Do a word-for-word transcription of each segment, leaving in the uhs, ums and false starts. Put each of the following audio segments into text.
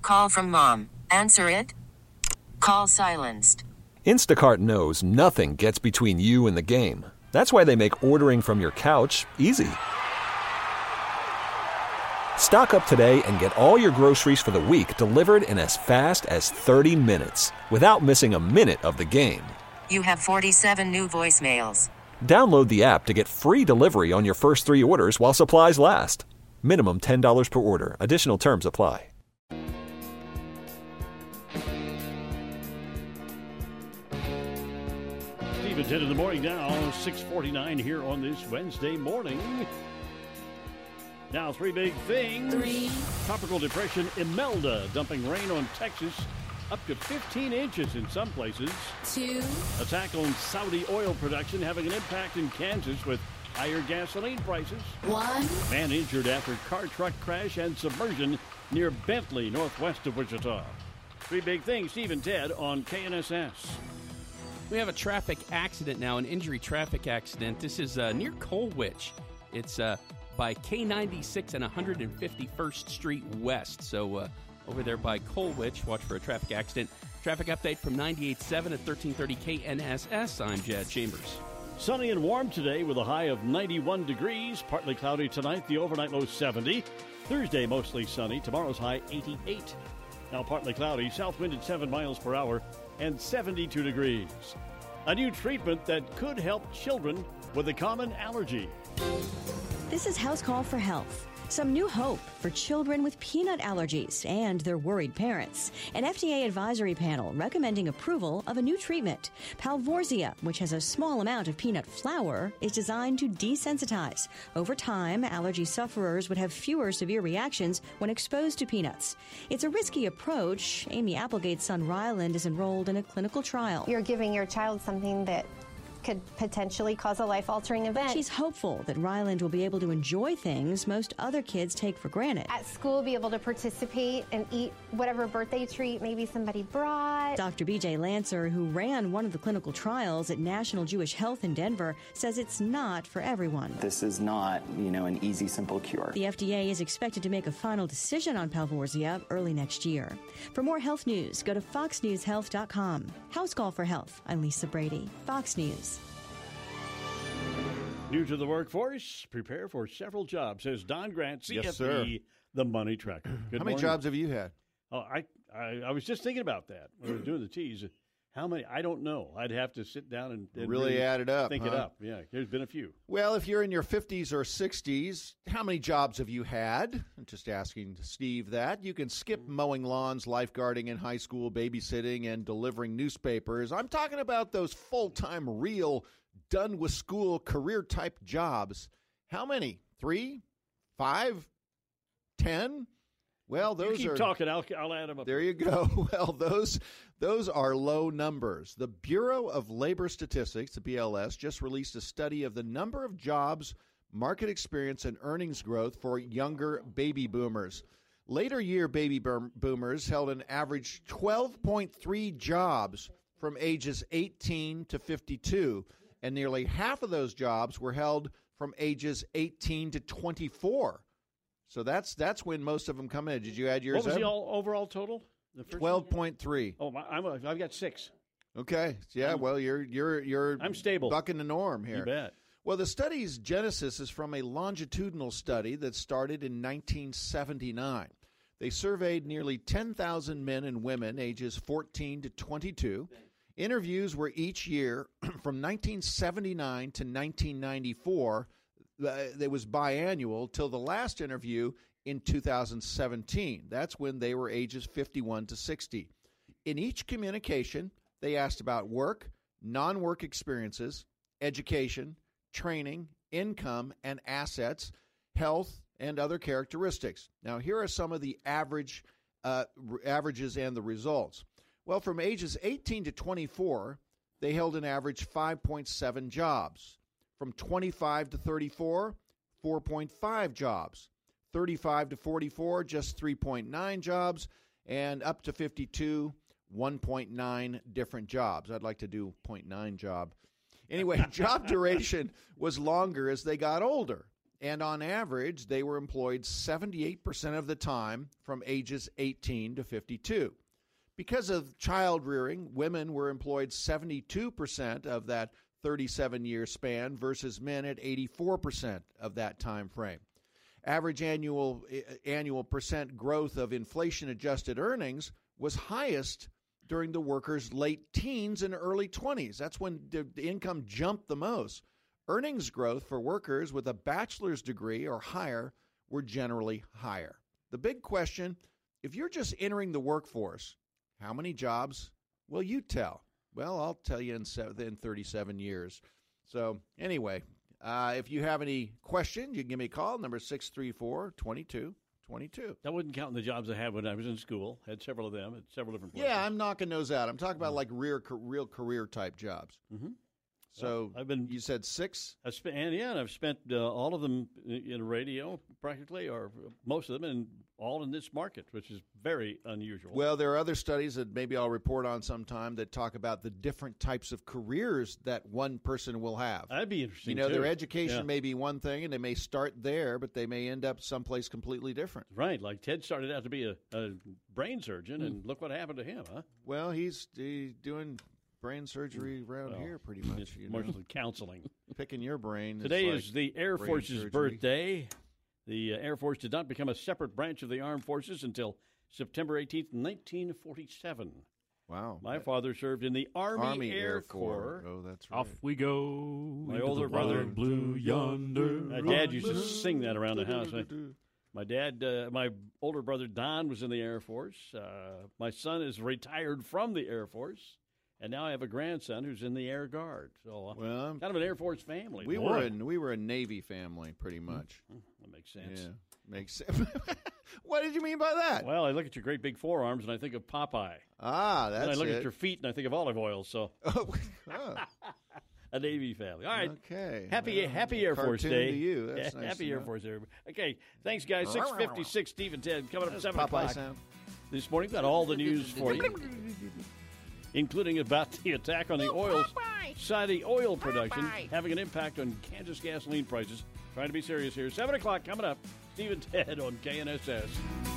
Call from mom. Answer it. Call silenced. Instacart knows nothing gets between you and the game. That's why they make ordering from your couch easy. Stock up today and get all your groceries for the week delivered in as fast as thirty minutes without missing a minute of the game. You have forty-seven new voicemails. Download the app to get free delivery on your first three orders while supplies last. Minimum ten dollars per order. Additional terms apply. Steve at ten in the morning now, six forty-nine here on this Wednesday morning. Now, three big things. Three. Tropical depression Imelda dumping rain on Texas up to fifteen inches in some places. Two. Attack on Saudi oil production having an impact in Kansas with higher gasoline prices. One. Man injured after car truck crash and submersion near Bentley, northwest of Wichita. Three big things, Steve and Ted on K N S S. We have a traffic accident now, an injury traffic accident. This is uh, near Colwich. It's uh, by K ninety-six and one hundred fifty-first Street West. So uh, over there by Colwich, watch for a traffic accident. Traffic update from ninety-eight point seven at thirteen thirty K N S S. I'm Jed Chambers. Sunny and warm today with a high of ninety-one degrees. Partly cloudy tonight, the overnight low seventy. Thursday mostly sunny. Tomorrow's high eighty-eight. Now partly cloudy, south wind at seven miles per hour and seventy-two degrees. A new treatment that could help children with a common allergy. This is House Call for Health. Some new hope for children with peanut allergies and their worried parents. An F D A advisory panel recommending approval of a new treatment. Palforzia, which has a small amount of peanut flour, is designed to desensitize. Over time, allergy sufferers would have fewer severe reactions when exposed to peanuts. It's a risky approach. Amy Applegate's son Ryland is enrolled in a clinical trial. You're giving your child something that could potentially cause a life-altering event. She's hopeful that Ryland will be able to enjoy things most other kids take for granted. At school, be able to participate and eat whatever birthday treat maybe somebody brought. Doctor B J Lancer, who ran one of the clinical trials at National Jewish Health in Denver, says it's not for everyone. This is not, you know, an easy, simple cure. The F D A is expected to make a final decision on Palforzia early next year. For more health news, go to fox news health dot com. House Call for Health. I'm Lisa Brady, Fox News. New to the workforce, prepare for several jobs, says Don Grant, C F P, Yes, sir. the Money Tracker. Good How many morning. jobs have you had? Oh, I, I I was just thinking about that when we were doing the tease. How many? I don't know. I'd have to sit down and, and Really add it up, Think huh? it up. Yeah, there's been a few. Well, if you're in your fifties or sixties, how many jobs have you had? I'm just asking Steve that. You can skip mowing lawns, lifeguarding in high school, babysitting, and delivering newspapers. I'm talking about those full-time, real, done-with-school, career-type jobs. How many? Three? Five? Ten? Well, those you keep are talking. I'll, I'll add them up. There you go. Well, those those are low numbers. The Bureau of Labor Statistics, the B L S, just released a study of the number of jobs, market experience, and earnings growth for younger baby boomers. Later year baby boom- boomers held an average twelve point three jobs from ages eighteen to fifty-two, and nearly half of those jobs were held from ages eighteen to twenty-four. So that's that's when most of them come in. Did you add yours What was up? the all, overall total? The first twelve point three. Oh, my, I'm a, I've got six. Okay. Yeah, I'm- well, you're you're you're I'm stable. bucking the norm here. You bet. Well, the study's genesis is from a longitudinal study that started in nineteen seventy-nine. They surveyed nearly ten thousand men and women ages fourteen to twenty-two. Interviews were each year from nineteen seventy-nine to nineteen ninety-four. Uh, it was biannual till the last interview in two thousand seventeen. That's when they were ages fifty-one to sixty. In each communication, they asked about work, non-work experiences, education, training, income and assets, health, and other characteristics. Now, here are some of the average uh, r- averages and the results. Well, from ages eighteen to twenty-four, they held an average five point seven jobs. From twenty-five to thirty-four, four point five jobs. thirty-five to forty-four, just three point nine jobs. And up to fifty-two, one point nine different jobs. I'd like to do zero point nine job. Anyway, job duration was longer as they got older. and on average, they were employed seventy-eight percent of the time from ages eighteen to fifty-two. Because of child rearing, women were employed seventy-two percent of that thirty-seven-year span versus men at eighty-four percent of that time frame. Average annual annual percent growth of inflation-adjusted earnings was highest during the workers' late teens and early twenties. That's when the, the income jumped the most. Earnings growth for workers with a bachelor's degree or higher were generally higher. The big question, if you're just entering the workforce, how many jobs will you tell? Well, I'll tell you in, in thirty-seven years. So anyway, uh, if you have any questions, you can give me a call, number six three four, two two two two. That wouldn't count in the jobs I had when I was in school. Had several of them at several different places. Yeah, I'm knocking those out. I'm talking about like real, real career-type jobs. Mm-hmm. So well, I've been. You said six? I've spent, and yeah, and I've spent uh, all of them in radio, practically, or most of them, and all in this market, which is very unusual. Well, there are other studies that maybe I'll report on sometime that talk about the different types of careers that one person will have. That'd be interesting. You know, too. their education yeah. may be one thing, and they may start there, but they may end up someplace completely different. Right, like Ted started out to be a, a brain surgeon, mm. and look what happened to him, huh? Well, he's, he's doing brain surgery around well, here pretty much. You more know? than counseling. Picking your brain. Today is, like is the Air Force's surgery. birthday. The uh, Air Force did not become a separate branch of the Armed Forces until September eighteenth, nineteen forty-seven. Wow. My father served in the Army, Army Air, Air Corps. Corps. Oh, that's right. Off we go. My older brother, blue yonder. My dad used to sing that around the house. My dad, uh, my older brother Don was in the Air Force. Uh, my son is retired from the Air Force. And now I have a grandson who's in the Air Guard. So uh, well, kind of an Air Force family. We boy. were a, we were a Navy family, pretty much. Mm-hmm. That makes sense. Yeah, makes sense. What did you mean by that? Well, I look at your great big forearms and I think of Popeye. Ah, that's it. And I look it. at your feet and I think of olive oil. So oh, oh. A Navy family. All right. Okay. Happy well, Happy Air Force Day. To you. That's yeah, nice happy Air know. Force Day. Okay. Thanks, guys. six fifty-six, Steve and Ted coming up at seven Popeye o'clock. Sound. This morning, got all the news for you, including about the attack on the oil Saudi oil production having an impact on Kansas gasoline prices. Trying to be serious here. seven o'clock coming up. Steve and Ted on K N S S.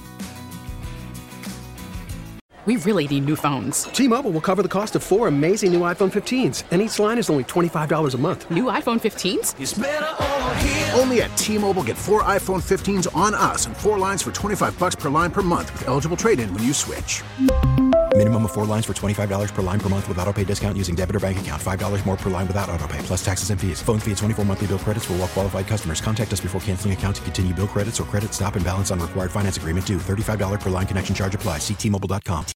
We really need new phones. T-Mobile will cover the cost of four amazing new iPhone fifteens, and each line is only twenty-five dollars a month. New iPhone fifteens? It's better over here. Only at T-Mobile, get four iPhone fifteens on us and four lines for twenty-five dollars per line per month with eligible trade-in when you switch. Minimum of four lines for twenty-five dollars per line per month with autopay discount using debit or bank account. five dollars more per line without autopay, plus taxes and fees. Phone fee at twenty-four monthly bill credits for well-qualified customers. Contact us before canceling account to continue bill credits or credit stop and balance on required finance agreement due. thirty-five dollars per line connection charge applies. See T Mobile dot com.